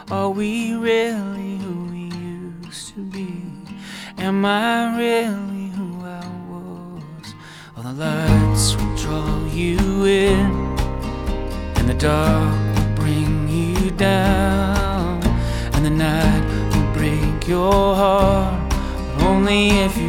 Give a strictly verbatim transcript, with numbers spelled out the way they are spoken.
Are we really who we used to be? Am I really who I was? All the lights will draw you in, and the dark will bring you down, and the night will break your heart, but only if